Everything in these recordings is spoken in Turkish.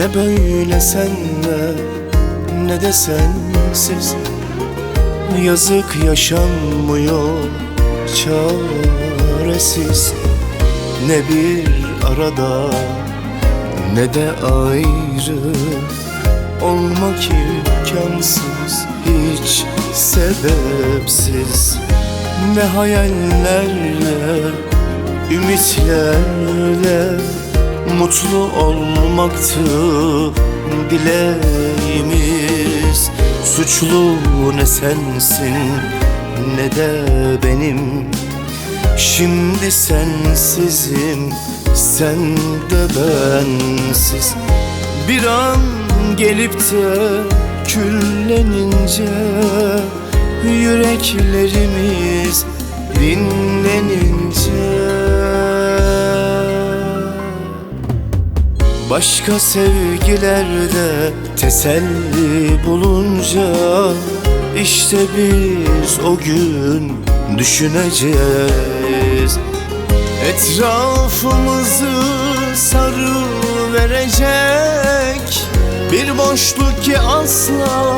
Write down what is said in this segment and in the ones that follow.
Ne böyle senle ne de sensiz. Yazık yaşanmıyor çaresiz. Ne bir arada ne de ayrı olmak imkansız, hiç sebepsiz. Ne hayallerle, ümitlerle mutlu olmaktı dileğimiz. Suçlu ne sensin ne de benim. Şimdi sensizim, sen de bensiz. Bir an gelip de küllenince, yüreklerimiz dinlenince, başka sevgilerde teselli bulunca, işte biz o gün düşüneceğiz. Etrafımızı sarı verecek bir boşluk ki asla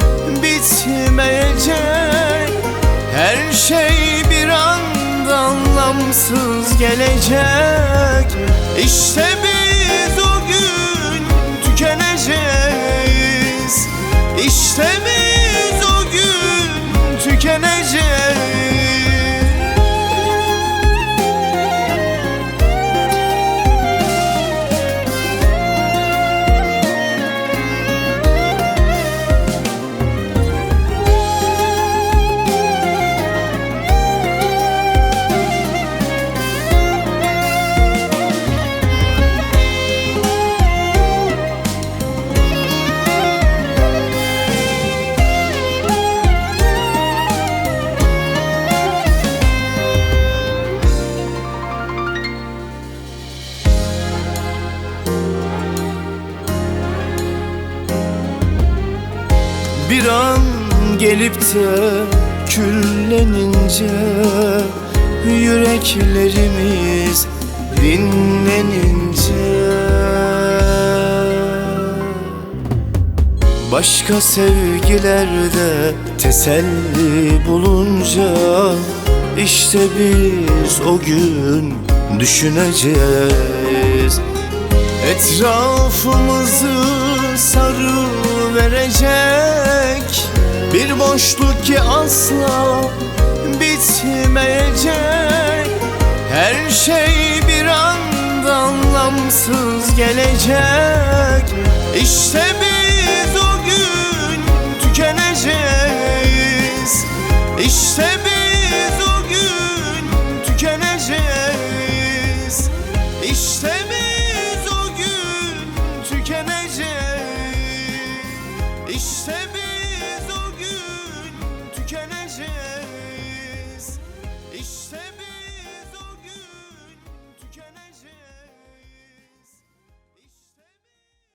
bitmeyecek. Her şey bir anda anlamsız gelecek. İşte biz o gün tükeneceğiz. İşte biz o gün tükeneceğiz. Bir an gelip de küllenince, yüreklerimiz dinlenince, başka sevgilerde teselli bulunca, işte biz o gün düşüneceğiz. Etrafımızı sarı verecek bir boşluk ki asla bitmeyecek. Her şey bir anda anlamsız gelecek. İşte biz o gün tükeneceğiz. İşte biz o gün tükeneceğiz. İşte biz o gün tükeneceğiz. İşte biz o gün tükeneceğiz.